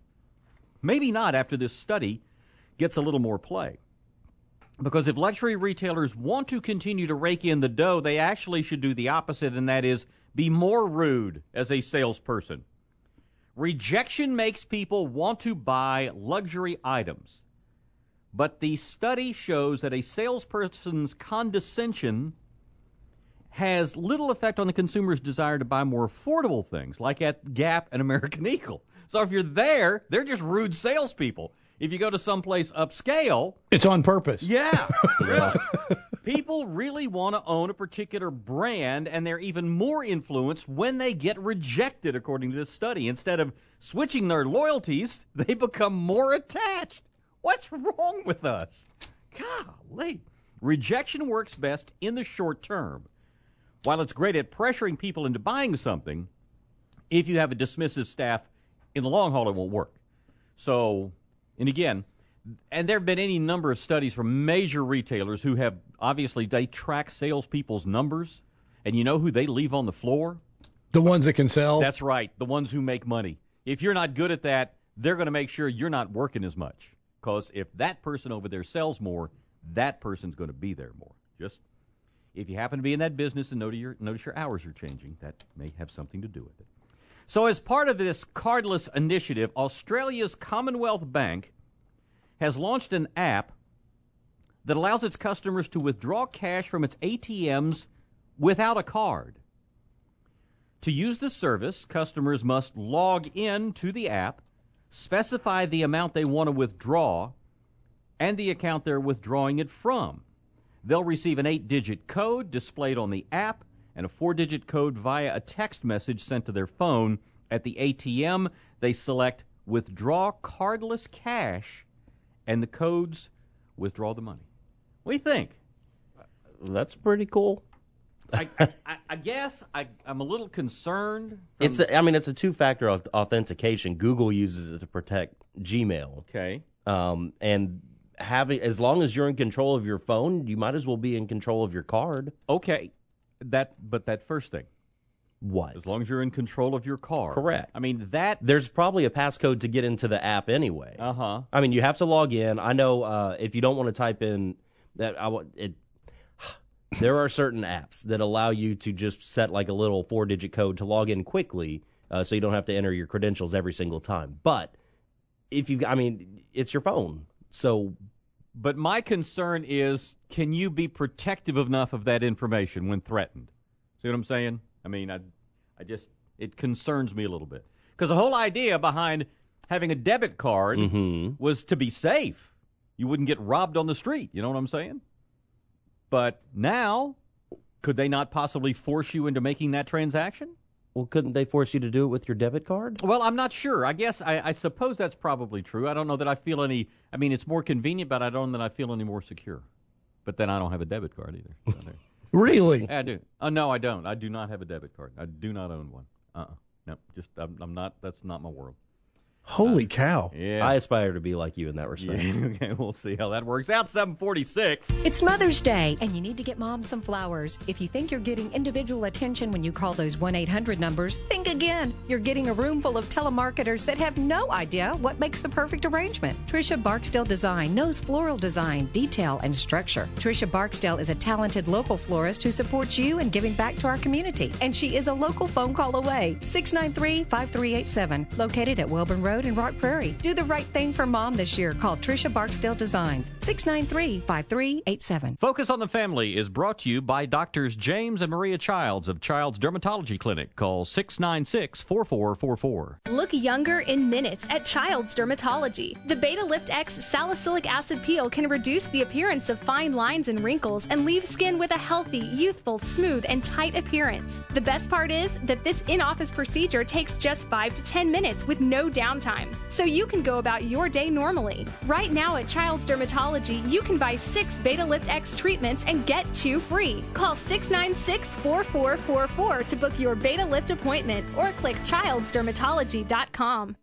maybe not after this study gets a little more play. Because if luxury retailers want to continue to rake in the dough, they actually should do the opposite, and that is be more rude as a salesperson. Rejection makes people want to buy luxury items. But the study shows that a salesperson's condescension has little effect on the consumer's desire to buy more affordable things, like at Gap and American Eagle. So if you're there, they're just rude salespeople. If you go to someplace upscale... It's on purpose. Yeah, really. People really want to own a particular brand, and they're even more influenced when they get rejected, according to this study. Instead of switching their loyalties, they become more attached. What's wrong with us? Golly. Rejection works best in the short term. While it's great at pressuring people into buying something, if you have a dismissive staff, in the long haul, it won't work. So, and again, and there have been any number of studies from major retailers who have, obviously, they track salespeople's numbers, and you know who they leave on the floor? The ones that can sell? That's right, the ones who make money. If you're not good at that, they're going to make sure you're not working as much. Because if that person over there sells more, that person's going to be there more. Just if you happen to be in that business and notice your, notice your hours are changing, that may have something to do with it. So as part of this cardless initiative, Australia's Commonwealth Bank has launched an app that allows its customers to withdraw cash from its A T Ms without a card. To use the service, customers must log in to the app, specify the amount they want to withdraw, and the account they're withdrawing it from. They'll receive an eight-digit code displayed on the app and a four-digit code via a text message sent to their phone. At the A T M, they select Withdraw Cardless Cash, and the codes withdraw the money. What do you think? That's pretty cool. I, I, I guess I, I'm a little concerned. From... It's a, I mean, it's a two-factor authentication. Google uses it to protect Gmail. Okay. Um, and having as long as you're in control of your phone, you might as well be in control of your card. Okay. That, but that first thing. What? As long as you're in control of your car. Correct. I mean, that... There's probably a passcode to get into the app anyway. Uh-huh. I mean, you have to log in. I know uh, if you don't want to type in... that I want it. There are certain apps that allow you to just set like a little four-digit code to log in quickly uh, so you don't have to enter your credentials every single time. But if you... I mean, it's your phone. So... But my concern is, can you be protective enough of that information when threatened? See what I'm saying? I mean, I, I just, it concerns me a little bit. Because the whole idea behind having a debit card mm-hmm. was to be safe. You wouldn't get robbed on the street. You know what I'm saying? But now, could they not possibly force you into making that transaction? Well, couldn't they force you to do it with your debit card? Well, I'm not sure. I guess, I, I suppose that's probably true. I don't know that I feel any, I mean, it's more convenient, but I don't know that I feel any more secure. But then I don't have a debit card either. So Really? I do. Oh, no, I don't. I do not have a debit card. I do not own one. Uh-uh. No, just, I'm, I'm not, that's not my world. Holy uh, cow. Yeah. I aspire to be like you in that respect. Yeah, okay, we'll see how that works out. seven forty-six. It's Mother's Day, and you need to get Mom some flowers. If you think you're getting individual attention when you call those one eight hundred numbers, think again. You're getting a room full of telemarketers that have no idea what makes the perfect arrangement. Tricia Barksdale Design knows floral design, detail, and structure. Tricia Barksdale is a talented local florist who supports you in giving back to our community, and she is a local phone call away. six nine three, five three eight seven, located at Welborn Road in Rock Prairie. Do the right thing for Mom this year. Call Tricia Barksdale Designs, six nine three, five three eight seven. Focus on the Family is brought to you by Doctors James and Maria Childs of Child's Dermatology Clinic. Call six nine six, four four four four. Look younger in minutes at Child's Dermatology. The Beta Lift X salicylic acid peel can reduce the appearance of fine lines and wrinkles and leave skin with a healthy, youthful, smooth, and tight appearance. The best part is that this in-office procedure takes just five to ten minutes with no downtime, so you can go about your day normally. Right now at Child's Dermatology, you can buy six Beta Lift X treatments and get two free. Call six nine six, four four four four to book your Beta Lift appointment or click childs dermatology dot com.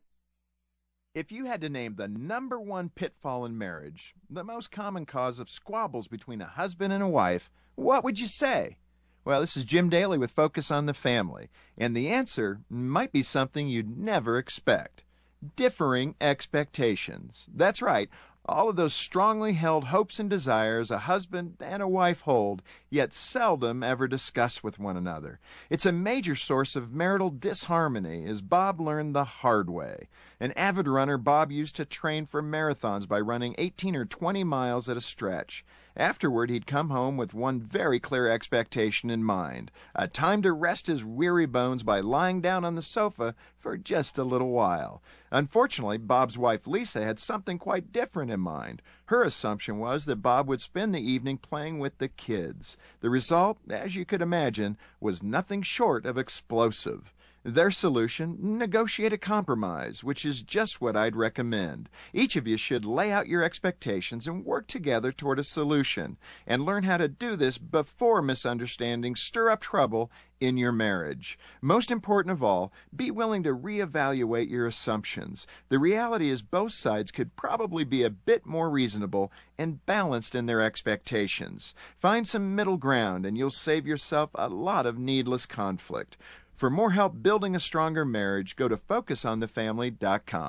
If you had to name the number one pitfall in marriage, the most common cause of squabbles between a husband and a wife, what would you say? Well, this is Jim Daly with Focus on the Family, and the answer might be something you'd never expect. Differing expectations. That's right. All of those strongly held hopes and desires a husband and a wife hold, yet seldom ever discuss with one another. It's a major source of marital disharmony, as Bob learned the hard way. An avid runner, Bob used to train for marathons by running eighteen or twenty miles at a stretch. Afterward, he'd come home with one very clear expectation in mind, a time to rest his weary bones by lying down on the sofa for just a little while. Unfortunately, Bob's wife Lisa had something quite different in mind. Her assumption was that Bob would spend the evening playing with the kids. The result, as you could imagine, was nothing short of explosive. Their solution, negotiate a compromise, which is just what I'd recommend. Each of you should lay out your expectations and work together toward a solution, and learn how to do this before misunderstandings stir up trouble in your marriage. Most important of all, be willing to reevaluate your assumptions. The reality is both sides could probably be a bit more reasonable and balanced in their expectations. Find some middle ground and you'll save yourself a lot of needless conflict. For more help building a stronger marriage, go to focus on the family dot com.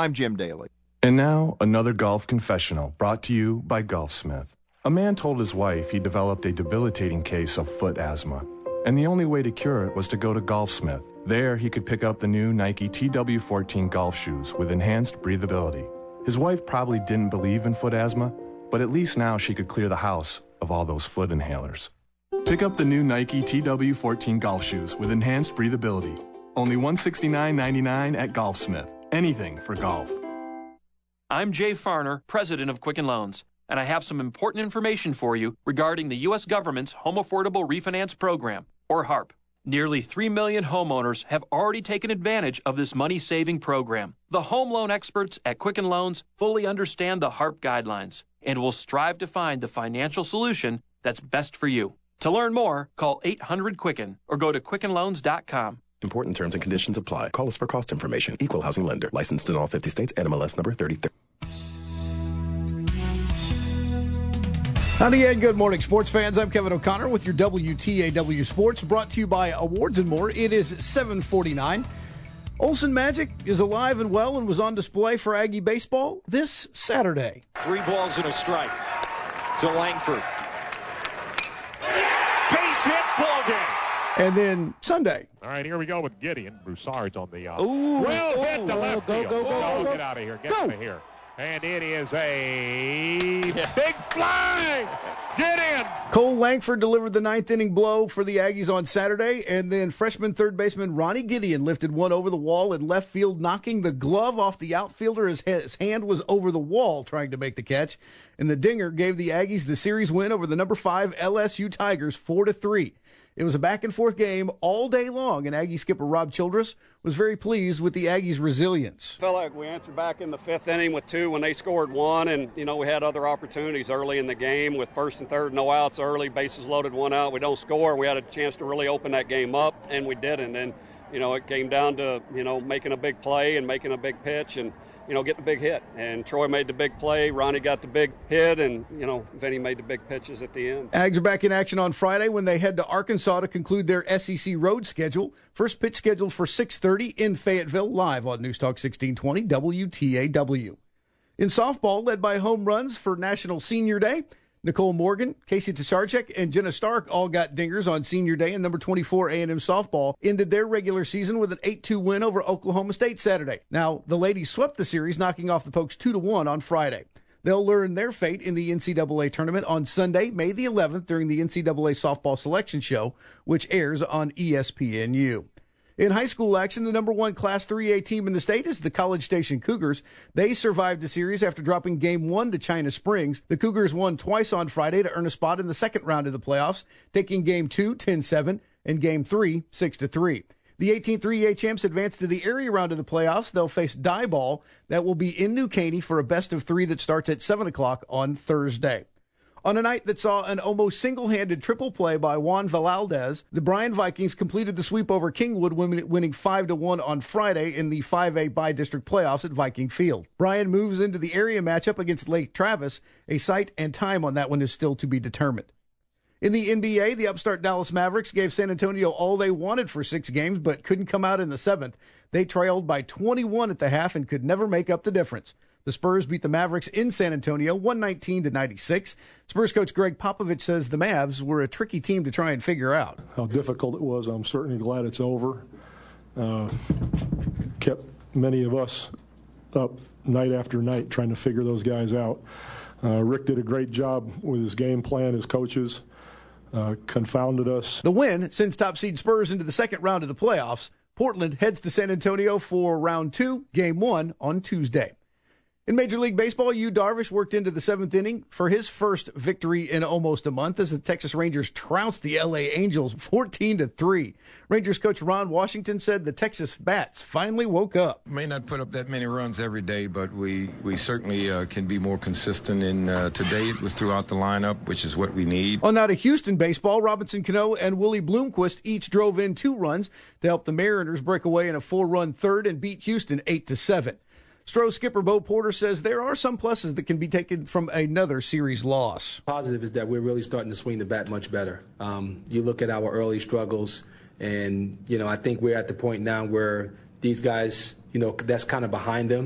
I'm Jim Daly. And now, another golf confessional brought to you by Golfsmith. A man told his wife he developed a debilitating case of foot asthma, and the only way to cure it was to go to Golfsmith. There, he could pick up the new Nike T W fourteen golf shoes with enhanced breathability. His wife probably didn't believe in foot asthma, but at least now she could clear the house of all those foot inhalers. Pick up the new Nike T W fourteen golf shoes with enhanced breathability. Only one hundred sixty-nine ninety-nine at Golfsmith. Anything for golf. I'm Jay Farner, president of Quicken Loans, and I have some important information for you regarding the U S government's Home Affordable Refinance Program, or HARP. Nearly three million homeowners have already taken advantage of this money-saving program. The home loan experts at Quicken Loans fully understand the HARP guidelines and will strive to find the financial solution that's best for you. To learn more, call eight hundred Quicken or go to quicken loans dot com. Important terms and conditions apply. Call us for cost information. Equal housing lender. Licensed in all fifty states. N M L S number thirty-three. Howdy and good morning, sports fans. I'm Kevin O'Connor with your W T A W Sports, brought to you by Awards and More. It is seven forty-nine. Olsen Magic is alive and well and was on display for Aggie baseball this Saturday. Three balls and a strike to Langford. Base hit, ball game. And then Sunday. All right, here we go with Gideon. Broussard's on the uh, Ooh, well oh, hit to oh, left go, field. go, go, go, go. Get out of here. Get go. out of here. And it is a big fly. Get in. Cole Langford delivered the ninth inning blow for the Aggies on Saturday, and then freshman third baseman Ronnie Gideon lifted one over the wall in left field, knocking the glove off the outfielder as his hand was over the wall trying to make the catch. And the dinger gave the Aggies the series win over the number five L S U Tigers four to three. It was a back-and-forth game all day long, and Aggie skipper Rob Childress was very pleased with the Aggies' resilience. Felt like we answered back in the fifth inning with two when they scored one, and, you know, we had other opportunities early in the game with first and third, no outs early, bases loaded, one out. We don't score. We had a chance to really open that game up, and we didn't. And, you know, it came down to, you know, making a big play and making a big pitch and, you know, getting a big hit. And Troy made the big play. Ronnie got the big hit, and, you know, Vinny made the big pitches at the end. Ags are back in action on Friday when they head to Arkansas to conclude their S E C road schedule. First pitch scheduled for six thirty in Fayetteville, live on News Talk sixteen twenty W T A W. In softball, led by home runs for National Senior Day, Nicole Morgan, Casey Tesarchek, and Jenna Stark all got dingers on Senior Day, and number twenty-four A and M softball ended their regular season with an eight two win over Oklahoma State Saturday. Now, the ladies swept the series, knocking off the Pokes two to one on Friday. They'll learn their fate in the N C double A tournament on Sunday, May the eleventh, during the N C double A Softball Selection Show, which airs on E S P N U. In high school action, the number one Class three A team in the state is the College Station Cougars. They survived the series after dropping Game one to China Springs. The Cougars won twice on Friday to earn a spot in the second round of the playoffs, taking Game two ten seven and Game three six to three. The eighteen three A champs advanced to the area round of the playoffs. They'll face Diboll. That will be in New Caney for a best of three that starts at seven o'clock on Thursday. On a night that saw an almost single-handed triple play by Juan Velaldes, the Bryan Vikings completed the sweep over Kingwood, winning five to one on Friday in the five A bi-district playoffs at Viking Field. Bryan moves into the area matchup against Lake Travis. A site and time on that one is still to be determined. In the N B A, the upstart Dallas Mavericks gave San Antonio all they wanted for six games, but couldn't come out in the seventh. They trailed by twenty-one at the half and could never make up the difference. The Spurs beat the Mavericks in San Antonio, one nineteen to ninety-six. Spurs coach Greg Popovich says the Mavs were a tricky team to try and figure out. How difficult it was, I'm certainly glad it's over. Uh, kept many of us up night after night trying to figure those guys out. Uh, Rick did a great job with his game plan, his coaches uh, confounded us. The win sends top seed Spurs into the second round of the playoffs. Portland heads to San Antonio for round two, game one on Tuesday. In Major League Baseball, Yu Darvish worked into the seventh inning for his first victory in almost a month as the Texas Rangers trounced the L A Angels fourteen to three. Rangers coach Ron Washington said the Texas Bats finally woke up. May not put up that many runs every day, but we, we certainly uh, can be more consistent. And uh, today it was throughout the lineup, which is what we need. On now to Houston baseball, Robinson Cano and Willie Bloomquist each drove in two runs to help the Mariners break away in a four-run third and beat Houston eight to seven. Stros skipper Bo Porter says there are some pluses that can be taken from another series loss. Positive is that we're really starting to swing the bat much better. Um, you look at our early struggles, and, you know, I think we're at the point now where these guys, you know, that's kind of behind them.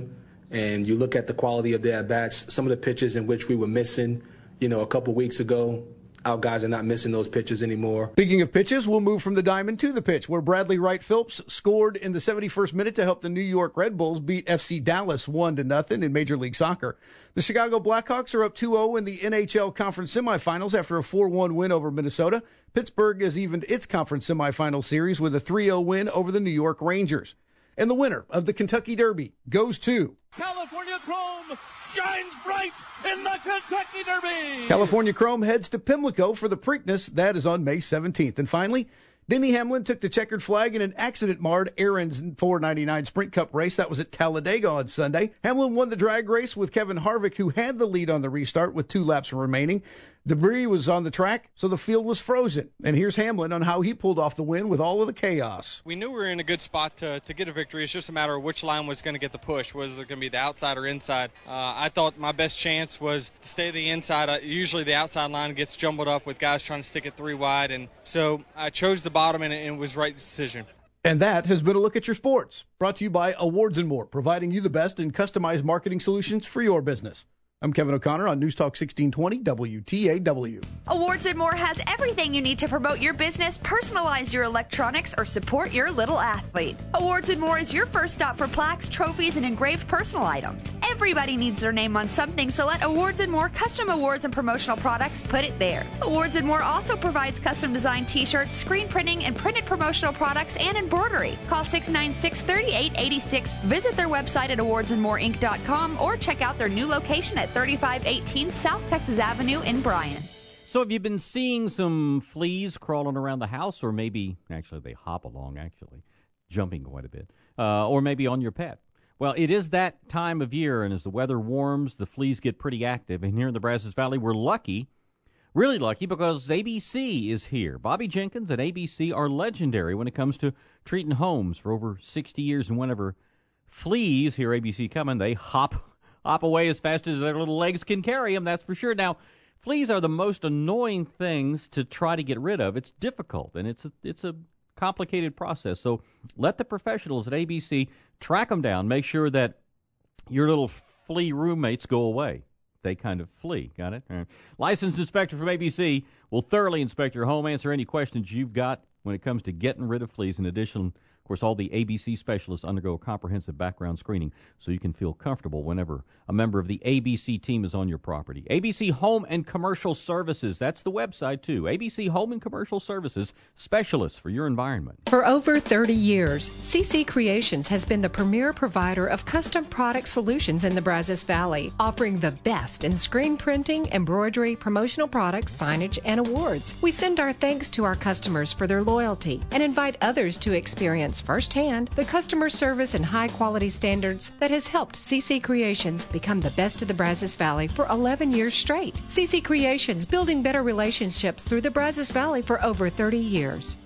And you look at the quality of the at-bats, some of the pitches in which we were missing, you know, a couple weeks ago, our guys are not missing those pitches anymore. Speaking of pitches, we'll move from the diamond to the pitch, where Bradley Wright Phillips scored in the seventy-first minute to help the New York Red Bulls beat F C Dallas one to nothing in Major League Soccer. The Chicago Blackhawks are up two oh in the N H L Conference Semifinals after a four one win over Minnesota. Pittsburgh has evened its conference semifinal series with a three oh win over the New York Rangers. And the winner of the Kentucky Derby goes to California Chrome shines bright in the Kentucky Derby. California Chrome heads to Pimlico for the Preakness. That is on May seventeenth. And finally, Denny Hamlin took the checkered flag in an accident-marred Aaron's four ninety-nine Sprint Cup race. That was at Talladega on Sunday. Hamlin won the drag race with Kevin Harvick, who had the lead on the restart with two laps remaining. Debris was on the track, so the field was frozen. And here's Hamlin on how he pulled off the win with all of the chaos. We knew we were in a good spot to, to get a victory. It's just a matter of which line was going to get the push. Was it going to be the outside or inside? Uh, I thought my best chance was to stay the inside. Uh, usually the outside line gets jumbled up with guys trying to stick it three wide. And so I chose the bottom, and it, it was the right decision. And that has been a look at your sports. Brought to you by Awards and More, providing you the best in customized marketing solutions for your business. I'm Kevin O'Connor on News Talk sixteen twenty W T A W. Awards and More has everything you need to promote your business, personalize your electronics, or support your little athlete. Awards and More is your first stop for plaques, trophies, and engraved personal items. Everybody needs their name on something, so let Awards and More custom awards and promotional products put it there. Awards and More also provides custom designed t-shirts, screen printing, and printed promotional products and embroidery. Call six nine six, three eight eight six, visit their website at awards and more inc dot com, or check out their new location at thirty-five eighteen South Texas Avenue in Bryan. So have you been seeing some fleas crawling around the house, or maybe, actually they hop along, actually, jumping quite a bit, uh, or maybe on your pet? Well, it is that time of year, and as the weather warms, the fleas get pretty active. And here in the Brazos Valley, we're lucky, really lucky, because A B C is here. Bobby Jenkins and A B C are legendary when it comes to treating homes for over sixty years, and whenever fleas hear A B C coming, they hop hop away as fast as their little legs can carry them, that's for sure. Now, fleas are the most annoying things to try to get rid of. It's difficult, and it's a, it's a complicated process. So let the professionals at A B C track them down. Make sure that your little flea roommates go away. They kind of flee. Got it? All right. Licensed inspector from A B C will thoroughly inspect your home, answer any questions you've got when it comes to getting rid of fleas. In addition, of course, all the A B C specialists undergo a comprehensive background screening so you can feel comfortable whenever a member of the A B C team is on your property. A B C Home and Commercial Services. That's the website, too. A B C Home and Commercial Services, specialists for your environment. For over thirty years, C C Creations has been the premier provider of custom product solutions in the Brazos Valley, offering the best in screen printing, embroidery, promotional products, signage, and awards. We send our thanks to our customers for their loyalty and invite others to experience firsthand the customer service and high-quality standards that has helped C C Creations become the best of the Brazos Valley for eleven years straight. C C Creations, building better relationships through the Brazos Valley for over thirty years.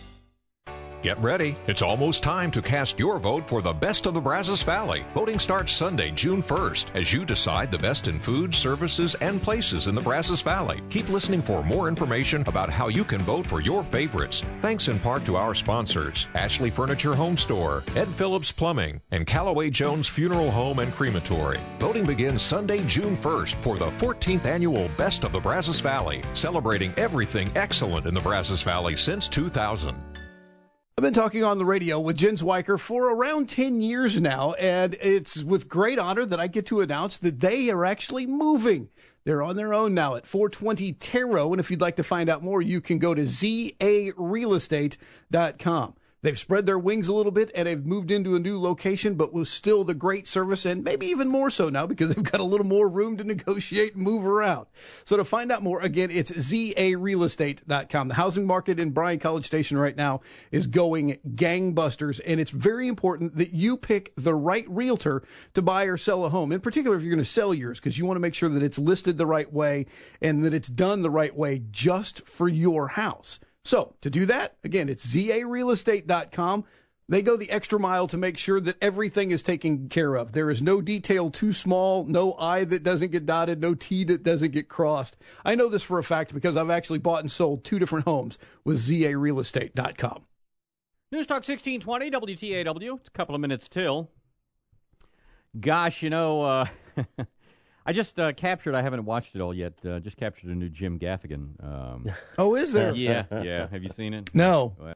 Get ready. It's almost time to cast your vote for the best of the Brazos Valley. Voting starts Sunday, June first, as you decide the best in food, services, and places in the Brazos Valley. Keep listening for more information about how you can vote for your favorites. Thanks in part to our sponsors, Ashley Furniture Home Store, Ed Phillips Plumbing, and Callaway Jones Funeral Home and Crematory. Voting begins Sunday, June first for the fourteenth annual Best of the Brazos Valley, celebrating everything excellent in the Brazos Valley since two thousand. I've been talking on the radio with Jen Zwiker for around ten years now, and it's with great honor that I get to announce that they are actually moving. They're on their own now at four twenty Taro, and if you'd like to find out more, you can go to Z A real estate dot com. They've spread their wings a little bit, and they've moved into a new location, but with still the great service, and maybe even more so now because they've got a little more room to negotiate and move around. So to find out more, again, it's Z A real estate dot com. The housing market in Bryan College Station right now is going gangbusters, and it's very important that you pick the right realtor to buy or sell a home, in particular if you're going to sell yours, because you want to make sure that it's listed the right way and that it's done the right way just for your house. So to do that, again, it's Z A real estate dot com. They go the extra mile to make sure that everything is taken care of. There is no detail too small, no I that doesn't get dotted, no T that doesn't get crossed. I know this for a fact because I've actually bought and sold two different homes with Z A real estate dot com. News Talk sixteen twenty W T A W. It's a couple of minutes till. Gosh, you know, uh, I just uh, captured, I haven't watched it all yet, uh, just captured a new Jim Gaffigan. Um, oh, is there? Yeah, yeah. Have you seen it? No. Well,